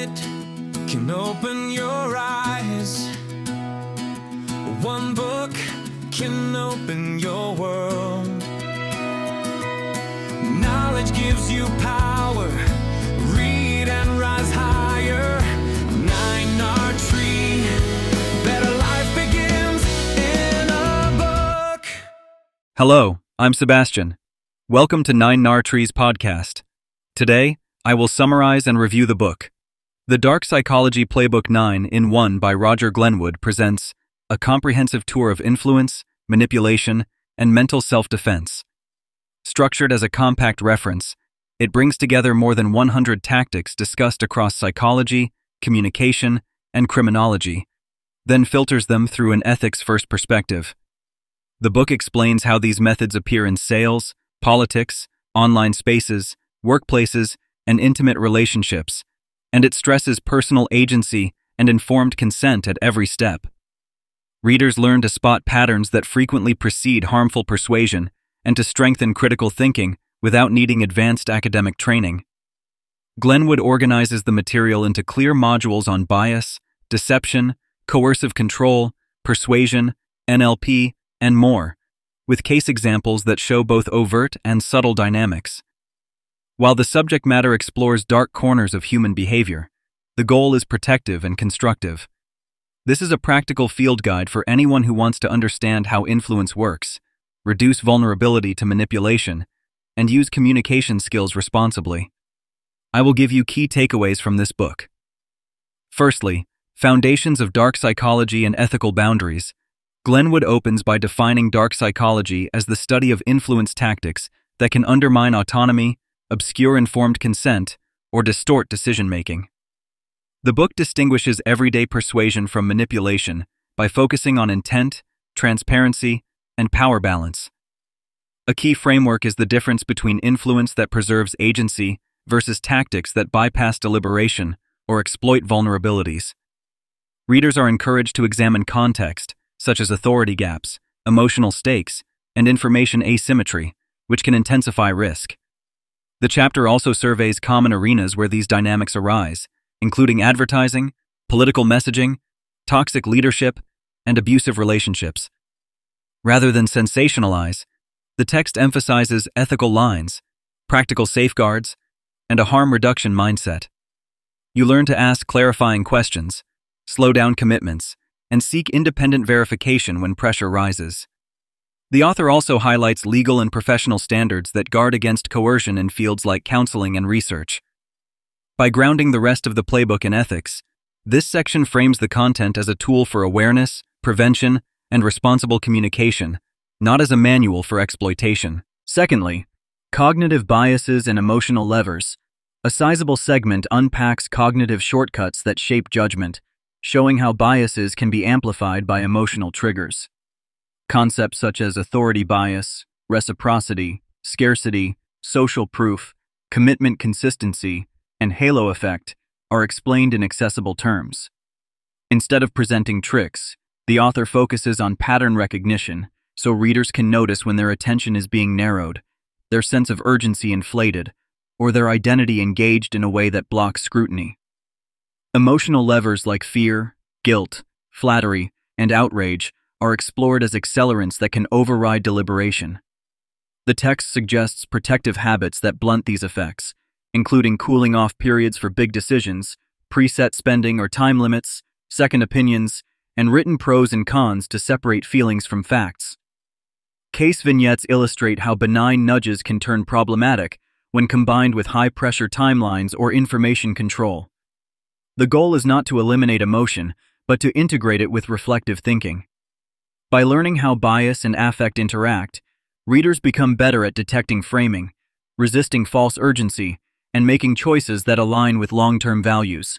minute can open your eyes. One book can open your world. Knowledge gives you power. Read and rise higher. 9R Tree. Better life begins in a book. Hello, I'm Sebastian. Welcome to 9R Tree's podcast. Today, I will summarize and review the book. The Dark Psychology Playbook 9 in 1 by Roger Glenwood presents a comprehensive tour of influence, manipulation, and mental self-defense. Structured as a compact reference, it brings together more than 100 tactics discussed across psychology, communication, and criminology, then filters them through an ethics-first perspective. The book explains how these methods appear in sales, politics, online spaces, workplaces, and intimate relationships, and it stresses personal agency and informed consent at every step. Readers learn to spot patterns that frequently precede harmful persuasion and to strengthen critical thinking without needing advanced academic training. Glenwood organizes the material into clear modules on bias, deception, coercive control, persuasion, NLP, and more, with case examples that show both overt and subtle dynamics. While the subject matter explores dark corners of human behavior, the goal is protective and constructive. This is a practical field guide for anyone who wants to understand how influence works, reduce vulnerability to manipulation, and use communication skills responsibly. I will give you key takeaways from this book. Firstly, Foundations of Dark Psychology and Ethical Boundaries. Glenwood opens by defining dark psychology as the study of influence tactics that can undermine autonomy, obscure informed consent, or distort decision-making. The book distinguishes everyday persuasion from manipulation by focusing on intent, transparency, and power balance. A key framework is the difference between influence that preserves agency versus tactics that bypass deliberation or exploit vulnerabilities. Readers are encouraged to examine context, such as authority gaps, emotional stakes, and information asymmetry, which can intensify risk. The chapter also surveys common arenas where these dynamics arise, including advertising, political messaging, toxic leadership, and abusive relationships. Rather than sensationalize, the text emphasizes ethical lines, practical safeguards, and a harm reduction mindset. You learn to ask clarifying questions, slow down commitments, and seek independent verification when pressure rises. The author also highlights legal and professional standards that guard against coercion in fields like counseling and research. By grounding the rest of the playbook in ethics, this section frames the content as a tool for awareness, prevention, and responsible communication, not as a manual for exploitation. Secondly, Cognitive Biases and Emotional Levers. A sizable segment unpacks cognitive shortcuts that shape judgment, showing how biases can be amplified by emotional triggers. Concepts such as authority bias, reciprocity, scarcity, social proof, commitment consistency, and halo effect are explained in accessible terms. Instead of presenting tricks, the author focuses on pattern recognition so readers can notice when their attention is being narrowed, their sense of urgency inflated, or their identity engaged in a way that blocks scrutiny. Emotional levers like fear, guilt, flattery, and outrage are explored as accelerants that can override deliberation. The text suggests protective habits that blunt these effects, including cooling off periods for big decisions, preset spending or time limits, second opinions, and written pros and cons to separate feelings from facts. Case vignettes illustrate how benign nudges can turn problematic when combined with high-pressure timelines or information control. The goal is not to eliminate emotion, but to integrate it with reflective thinking. By learning how bias and affect interact, readers become better at detecting framing, resisting false urgency, and making choices that align with long-term values.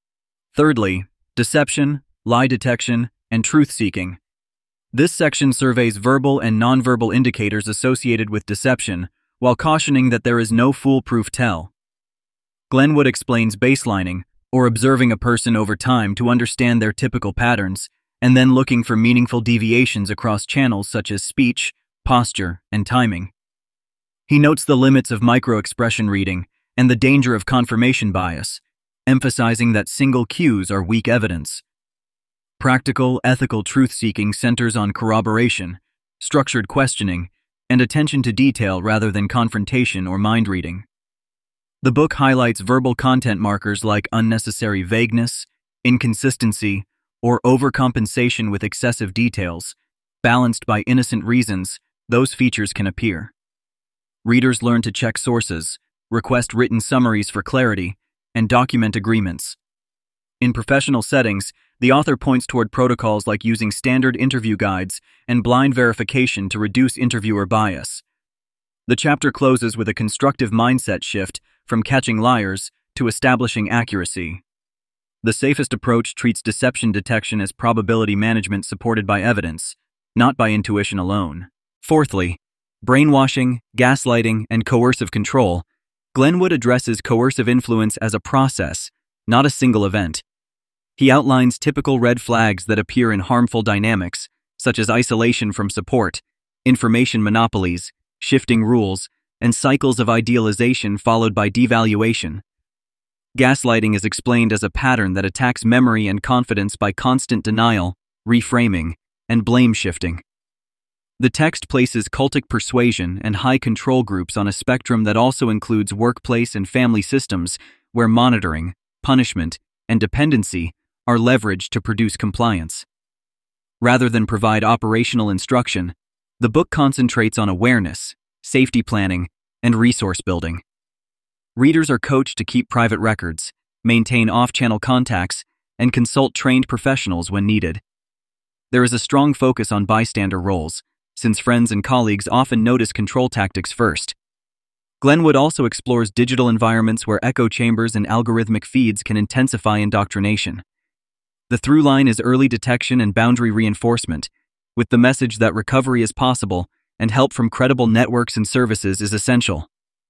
Thirdly, Deception, lie detection, and truth-seeking. This section surveys verbal and nonverbal indicators associated with deception, while cautioning that there is no foolproof tell. Glenwood explains baselining, or observing a person over time to understand their typical patterns, and then looking for meaningful deviations across channels such as speech, posture, and timing. He notes the limits of micro-expression reading and the danger of confirmation bias, emphasizing that single cues are weak evidence. Practical, ethical truth-seeking centers on corroboration, structured questioning, and attention to detail rather than confrontation or mind-reading. The book highlights verbal content markers like unnecessary vagueness, inconsistency, or overcompensation with excessive details. Balanced by innocent reasons, those features can appear. Readers learn to check sources, request written summaries for clarity, and document agreements. In professional settings, the author points toward protocols like using standard interview guides and blind verification to reduce interviewer bias. The chapter closes with a constructive mindset shift from catching liars to establishing accuracy. The safest approach treats deception detection as probability management supported by evidence, not by intuition alone. Fourthly, brainwashing, gaslighting, and coercive control. Glenwood addresses coercive influence as a process, not a single event. He outlines typical red flags that appear in harmful dynamics, such as isolation from support, information monopolies, shifting rules, and cycles of idealization followed by devaluation. Gaslighting is explained as a pattern that attacks memory and confidence by constant denial, reframing, and blame shifting. The text places cultic persuasion and high control groups on a spectrum that also includes workplace and family systems where monitoring, punishment, and dependency are leveraged to produce compliance. Rather than provide operational instruction, the book concentrates on awareness, safety planning, and resource building. Readers are coached to keep private records, maintain off-channel contacts, and consult trained professionals when needed. There is a strong focus on bystander roles, since friends and colleagues often notice control tactics first. Glenwood also explores digital environments where echo chambers and algorithmic feeds can intensify indoctrination. The through line is early detection and boundary reinforcement, with the message that recovery is possible and help from credible networks and services is essential.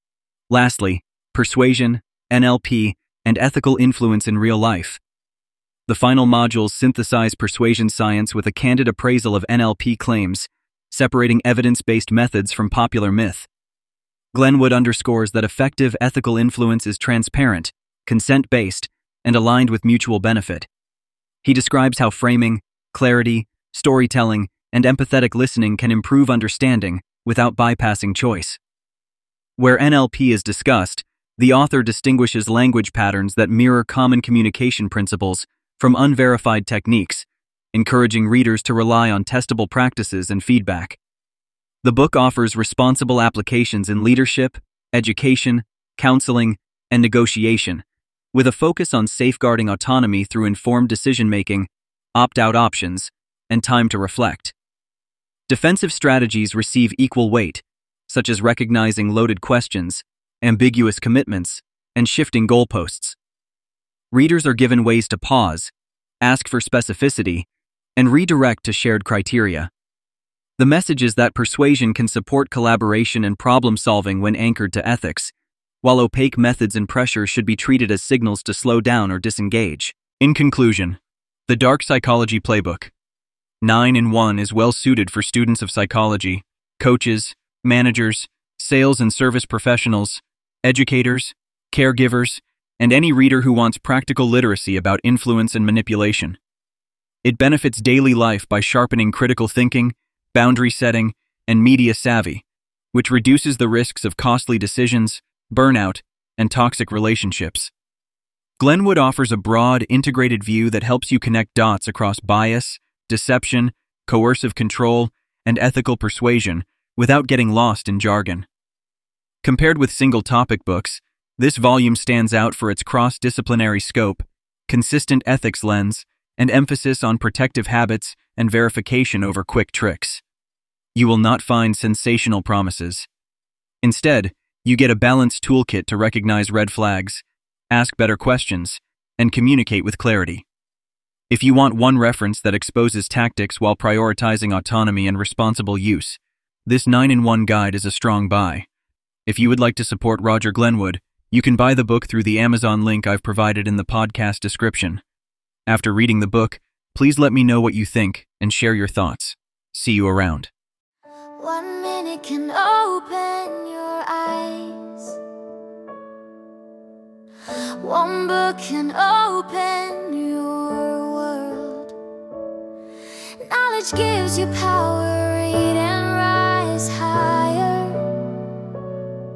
Lastly, persuasion, NLP, and ethical influence in real life. The final modules synthesize persuasion science with a candid appraisal of NLP claims, separating evidence-based methods from popular myth. Glenwood underscores that effective ethical influence is transparent, consent-based, and aligned with mutual benefit. He describes how framing, clarity, storytelling, and empathetic listening can improve understanding without bypassing choice. Where NLP is discussed, the author distinguishes language patterns that mirror common communication principles from unverified techniques, encouraging readers to rely on testable practices and feedback. The book offers responsible applications in leadership, education, counseling, and negotiation, with a focus on safeguarding autonomy through informed decision-making, opt-out options, and time to reflect. Defensive strategies receive equal weight, such as recognizing loaded questions, ambiguous commitments, and shifting goalposts. Readers are given ways to pause, ask for specificity, and redirect to shared criteria. The message is that persuasion can support collaboration and problem-solving when anchored to ethics, while opaque methods and pressure should be treated as signals to slow down or disengage. In conclusion, The Dark Psychology Playbook 9-in-1 is well suited for students of psychology, coaches, managers, sales and service professionals, educators, caregivers, and any reader who wants practical literacy about influence and manipulation. It benefits daily life by sharpening critical thinking, boundary setting, and media savvy, which reduces the risks of costly decisions, burnout, and toxic relationships. Glenwood offers a broad, integrated view that helps you connect dots across bias, deception, coercive control, and ethical persuasion without getting lost in jargon. Compared with single-topic books, this volume stands out for its cross-disciplinary scope, consistent ethics lens, and emphasis on protective habits and verification over quick tricks. You will not find sensational promises. Instead, you get a balanced toolkit to recognize red flags, ask better questions, and communicate with clarity. If you want one reference that exposes tactics while prioritizing autonomy and responsible use, this 9-in-1 guide is a strong buy. If you would like to support Roger Glenwood, you can buy the book through the Amazon link I've provided in the podcast description. After reading the book, please let me know what you think and share your thoughts. See you around. 1 minute can open your eyes. One book can open your world. Knowledge gives you power, read and rise higher.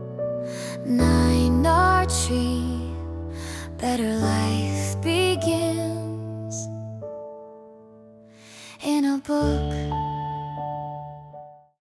9R Tree, better life begins.